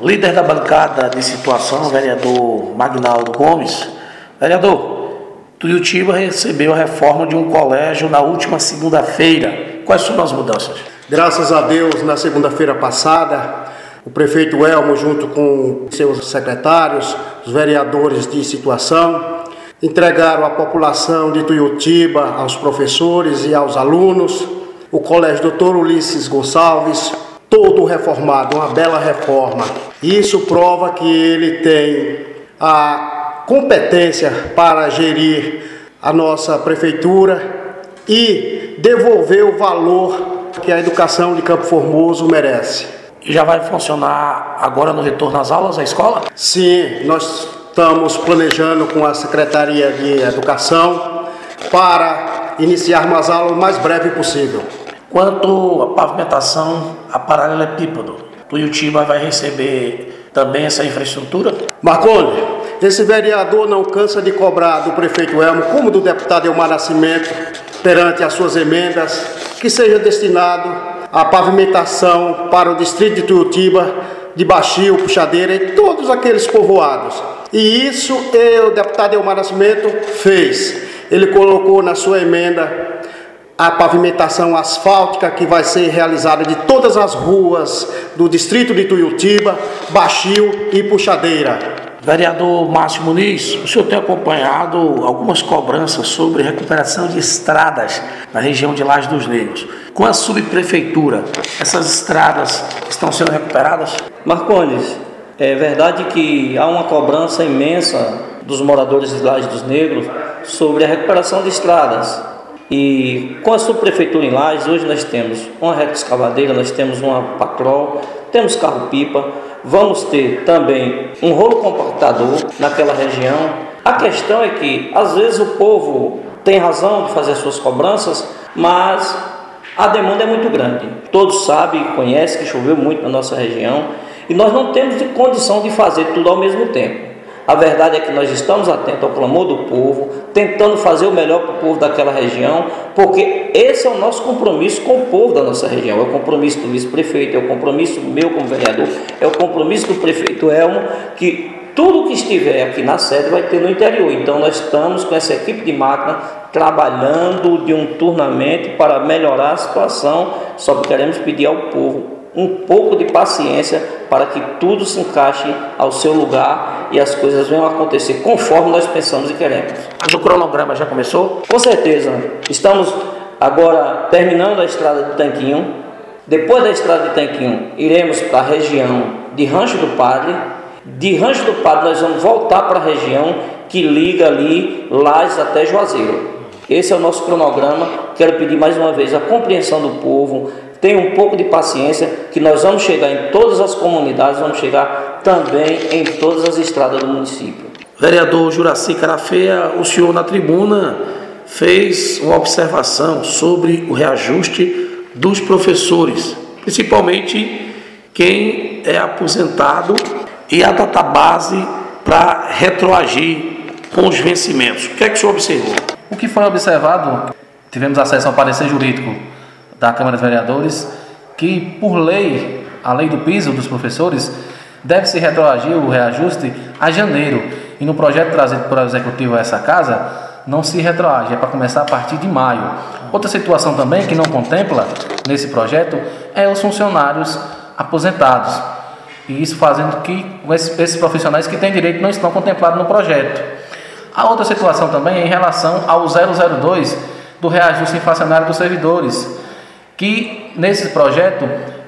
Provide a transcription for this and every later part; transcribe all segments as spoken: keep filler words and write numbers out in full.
Líder da bancada de situação, vereador Magnaldo Gomes. Vereador, Tuiutiba recebeu a reforma de um colégio na última segunda-feira. Quais foram as mudanças? Graças a Deus, na segunda-feira passada, o prefeito Elmo, junto com seus secretários, os vereadores de situação, entregaram à população de Tuiutiba, aos professores e aos alunos, o colégio doutor Ulisses Gonçalves, todo reformado, uma bela reforma. Isso prova que ele tem a competência para gerir a nossa prefeitura e devolver o valor que a educação de Campo Formoso merece. E já vai funcionar agora no retorno às aulas, a escola? Sim, nós estamos planejando com a Secretaria de Educação para iniciarmos as aulas o mais breve possível. Quanto à pavimentação, a paralelepípedo, Tuiutiba vai receber também essa infraestrutura? Marconi, esse vereador não cansa de cobrar do prefeito Elmo, como do deputado Elmar Nascimento, perante as suas emendas, que seja destinado à pavimentação para o distrito de Tuiutiba, de Baixio, Puxadeira e todos aqueles povoados. E isso o deputado Elmar Nascimento fez. Ele colocou na sua emenda a pavimentação asfáltica que vai ser realizada de todas as ruas do distrito de Tuiutiba, Baixio e Puxadeira. Vereador Márcio Muniz, o senhor tem acompanhado algumas cobranças sobre recuperação de estradas na região de Laje dos Negros. Com a subprefeitura, essas estradas estão sendo recuperadas? Marcones, é verdade que há uma cobrança imensa dos moradores de Laje dos Negros sobre a recuperação de estradas. E com a subprefeitura em Lajes, hoje nós temos uma reta escavadeira, nós temos uma patrol, temos carro-pipa, vamos ter também um rolo compactador naquela região. A questão é que, às vezes, o povo tem razão de fazer as suas cobranças, mas a demanda é muito grande. Todos sabem e conhecem que choveu muito na nossa região e nós não temos de condição de fazer tudo ao mesmo tempo. A verdade é que nós estamos atentos ao clamor do povo, tentando fazer o melhor para o povo daquela região, porque esse é o nosso compromisso com o povo da nossa região. É o compromisso do vice-prefeito, é o compromisso meu como vereador, é o compromisso do prefeito Elmo, que tudo que estiver aqui na sede vai ter no interior. Então nós estamos com essa equipe de máquina trabalhando diuturnamente para melhorar a situação. Só que queremos pedir ao povo um pouco de paciência para que tudo se encaixe ao seu lugar e as coisas venham a acontecer conforme nós pensamos e queremos. Mas o cronograma já começou? Com certeza. Estamos agora terminando a estrada de Tanquinho. Depois da estrada de Tanquinho, iremos para a região de Rancho do Padre. De Rancho do Padre, nós vamos voltar para a região que liga ali Lajes até Juazeiro. Esse é o nosso cronograma. Quero pedir mais uma vez a compreensão do povo. Tenha um pouco de paciência, que nós vamos chegar em todas as comunidades, vamos chegar também em todas as estradas do município. Vereador Juraci Carafeia, o senhor na tribuna fez uma observação sobre o reajuste dos professores, principalmente quem é aposentado, e a database para retroagir com os vencimentos. O que é que o senhor observou? O que foi observado, tivemos acesso ao parecer jurídico da Câmara dos Vereadores, que por lei, a lei do piso dos professores, deve-se retroagir o reajuste a janeiro. E no projeto trazido por executivo a essa casa, não se retroage, é para começar a partir de maio. Outra situação também que não contempla nesse projeto é os funcionários aposentados. E isso fazendo que esses profissionais que têm direito não estão contemplados no projeto. A outra situação também é em relação ao zero zero dois do reajuste inflacionário dos servidores, que nesse projeto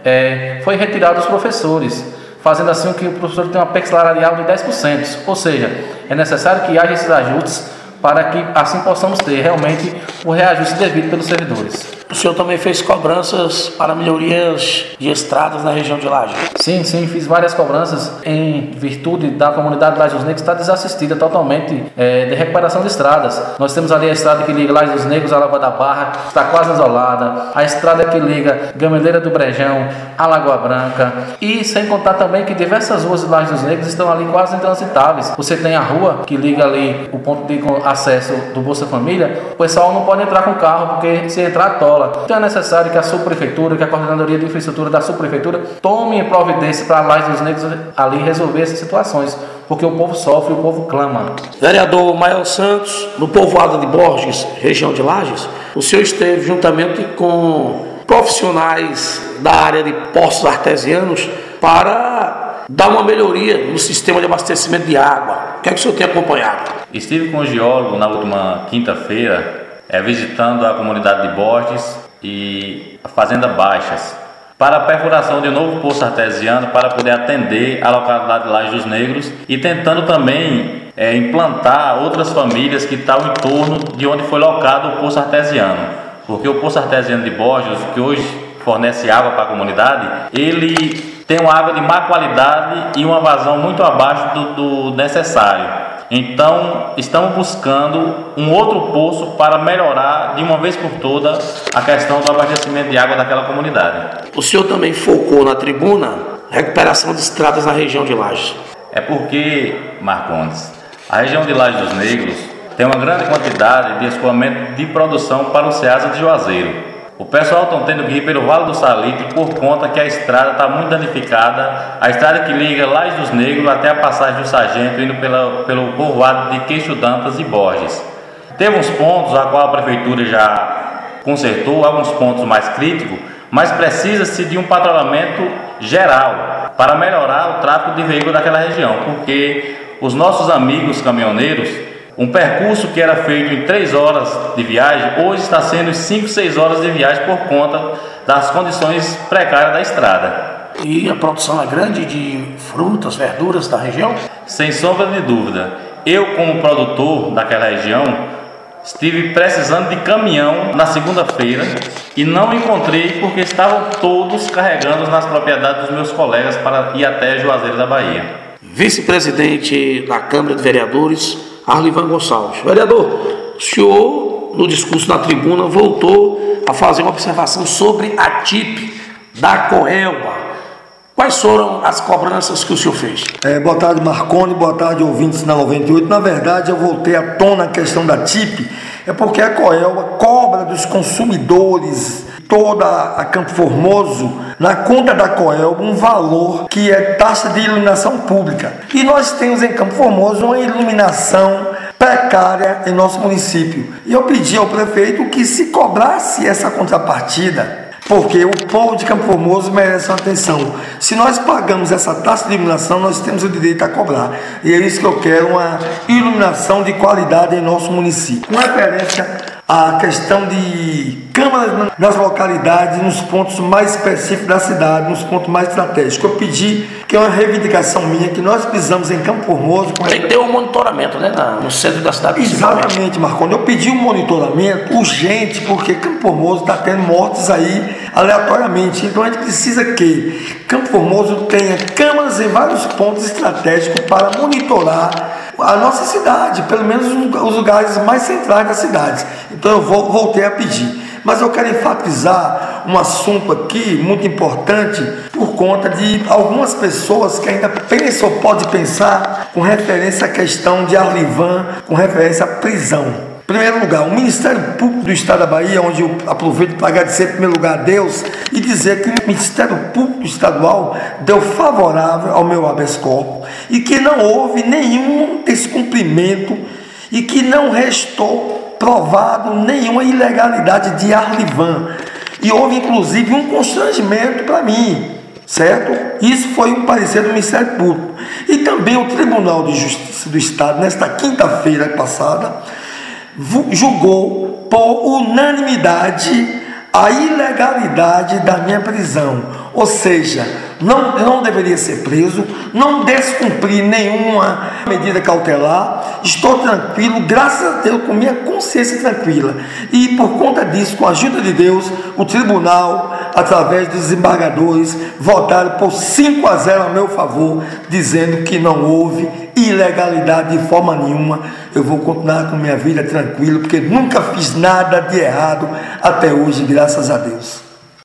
é, foi retirado os professores, fazendo assim que o professor tenha uma perda salarial de dez por cento, ou seja, é necessário que haja esses ajustes para que assim possamos ter realmente o reajuste devido pelos servidores. O senhor também fez cobranças para melhorias de estradas na região de Laje? Sim, sim, fiz várias cobranças em virtude da comunidade Laje dos Negros estar desassistida totalmente é, de recuperação de estradas. Nós temos ali a estrada que liga Laje dos Negros à Lagoa da Barra, está quase isolada, a estrada que liga Gameleira do Brejão à Lagoa Branca, e sem contar também que diversas ruas de Laje dos Negros estão ali quase intransitáveis. Você tem a rua que liga ali o ponto de acesso do Bolsa Família, o pessoal não pode entrar com carro porque se entrar toca. escola. Então é necessário que a subprefeitura, que a coordenadoria de infraestrutura da subprefeitura tome providência para a Laje dos Negros ali resolver essas situações, porque o povo sofre, o povo clama. Vereador Mael Santos, no povoado de Borges, região de Lages, o senhor esteve juntamente com profissionais da área de poços artesianos para dar uma melhoria no sistema de abastecimento de água. O que é que o senhor tem acompanhado? Estive com o geólogo na última quinta-feira, é, visitando a comunidade de Borges e a Fazenda Baixas, para a perfuração de um novo poço artesiano para poder atender a localidade de Laje dos Negros e tentando também é, implantar outras famílias que estão em torno de onde foi locado o poço artesiano, porque o poço artesiano de Borges, que hoje fornece água para a comunidade, ele tem uma água de má qualidade e uma vazão muito abaixo do, do necessário. Então, estamos buscando um outro poço para melhorar de uma vez por todas a questão do abastecimento de água daquela comunidade. O senhor também focou na tribuna recuperação de estradas na região de Lages. É porque, Marcondes, a região de Laje dos Negros tem uma grande quantidade de escoamento de produção para o Ceasa de Juazeiro. O pessoal está tendo que ir pelo Vale do Salitre por conta que a estrada está muito danificada, a estrada que liga Laje dos Negros até a passagem do Sargento, indo pela, pelo povoado de Queixo Dantas e Borges. Teve uns pontos a qual a prefeitura já consertou, alguns pontos mais críticos, mas precisa-se de um patrulhamento geral para melhorar o tráfego de veículos daquela região, porque os nossos amigos caminhoneiros, um percurso que era feito em três horas de viagem, hoje está sendo cinco, seis horas de viagem por conta das condições precárias da estrada. E a produção é grande de frutas, verduras da região? Sem sombra de dúvida. Eu, como produtor daquela região, estive precisando de caminhão na segunda-feira e não encontrei porque estavam todos carregando nas propriedades dos meus colegas para ir até Juazeiro da Bahia. Vice-presidente da Câmara de Vereadores, Arlivan Gonçalves. Vereador, o senhor, no discurso na tribuna, voltou a fazer uma observação sobre a T I P da Coelba. Quais foram as cobranças que o senhor fez? É, boa tarde, Marconi, boa tarde, ouvintes na noventa e oito. Na verdade, eu voltei à tona a questão da T I P, é porque a Coelba cobra dos consumidores, toda a Campo Formoso, na conta da Coelba, um valor que é taxa de iluminação pública. E nós temos em Campo Formoso uma iluminação precária em nosso município. E eu pedi ao prefeito que se cobrasse essa contrapartida, porque o povo de Campo Formoso merece uma atenção. Se nós pagamos essa taxa de iluminação, nós temos o direito a cobrar. E é isso que eu quero, uma iluminação de qualidade em nosso município. Com referência à questão de câmaras nas localidades, nos pontos mais específicos da cidade, nos pontos mais estratégicos. Eu pedi, que é uma reivindicação minha, que nós precisamos em Campo Formoso... Tem que ter um monitoramento, né, no centro da cidade. Exatamente, Marconi. Eu pedi um monitoramento urgente, porque Campo Formoso está tendo mortes aí aleatoriamente. Então a gente precisa que Campo Formoso tenha câmaras em vários pontos estratégicos para monitorar a nossa cidade, pelo menos os lugares mais centrais das cidades. Então eu vou, voltei a pedir. Mas eu quero enfatizar um assunto aqui muito importante por conta de algumas pessoas que ainda pensam ou podem pensar com referência à questão de Arlivan, com referência à prisão. Em primeiro lugar, o Ministério Público do Estado da Bahia, onde eu aproveito para agradecer em primeiro lugar a Deus e dizer que o Ministério Público Estadual deu favorável ao meu habeas corpus e que não houve nenhum descumprimento e que não restou provado nenhuma ilegalidade de Arlivan. E houve inclusive um constrangimento para mim, certo? Isso foi um parecer do Ministério Público. E também o Tribunal de Justiça do Estado, nesta quinta-feira passada, julgou por unanimidade a ilegalidade da minha prisão, ou seja, não, não deveria ser preso, não descumpri nenhuma medida cautelar, estou tranquilo, graças a Deus, com minha consciência tranquila, e por conta disso, com a ajuda de Deus, o tribunal, através dos desembargadores, votaram por cinco a zero a meu favor, dizendo que não houve ilegalidade de forma nenhuma. Eu vou continuar com minha vida tranquilo, porque nunca fiz nada de errado até hoje, graças a Deus.